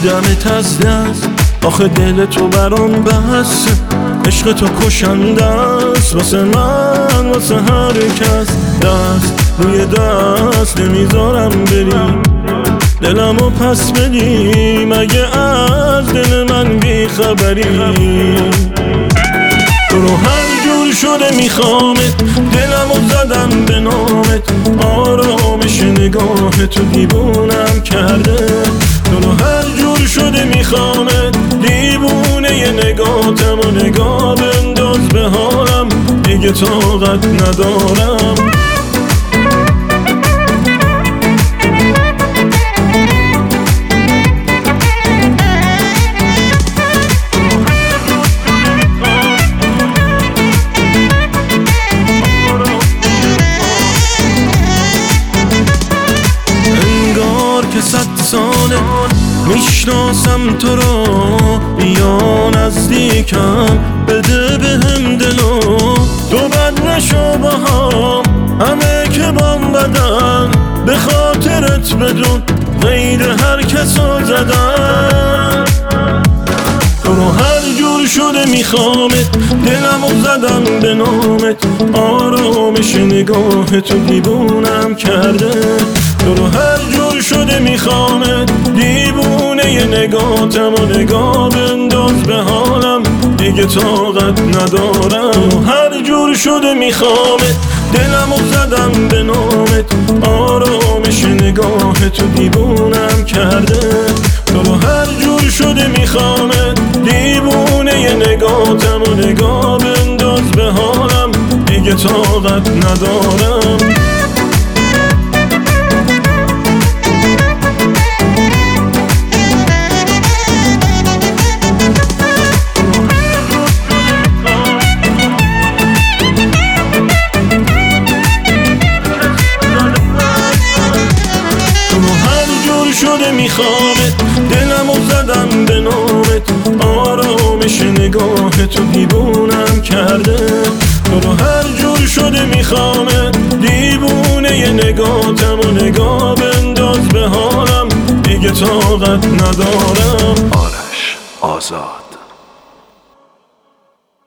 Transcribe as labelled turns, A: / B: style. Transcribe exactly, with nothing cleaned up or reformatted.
A: میدمت از دست، آخه دل تو برام بسته، عشق تو کشنده است واسه من واسه هر کس. دست روی دست نمیذارم بری، دلمو پس بدی مگه از دل من بیخبری. تو رو هر جور شده میخوامت، دلمو زدم به نامت، آرامش نگاه تو دیوونم کرده. تو رو هر جور شده میخوامت، دیوونه ی نگاتم و نگاه بنداز به حالم، دیگه طاقت ندارم. که صد ساله میشناسم تو رو، بیا نزدیکم بده بهم دلو. تو بد نشو با هم، همه که بام بدن، به خاطرت بدون غیر هر کسو زدن. تو رو هر جور شده میخوامت، دلمو زدم به نامت، آرامش نگاه تو دیوونم کرده. تو رو هر جور شده میخوامت، دیوونه ی نگاتم و نگاه بنداز به حالم، دیگه طاقت ندارم. هر جور شده میخوامت، دلمو زدم به نامت، آرامش نگاه تو دیوونم کرده. تو رو هر جور شده میخوامت، دیوونه ی نگاتم و نگاه بنداز به حالم، دیگه طاقت ندارم. شده میخوامت، دلمو زدم به نامت، آرامش نگاه تو دیوونم کرده. تو رو هر جور شده میخوامت، دیوونه ی نگاتم و نگاه بنداز به حالم، دیگه طاقت ندارم.
B: آرش آزاد.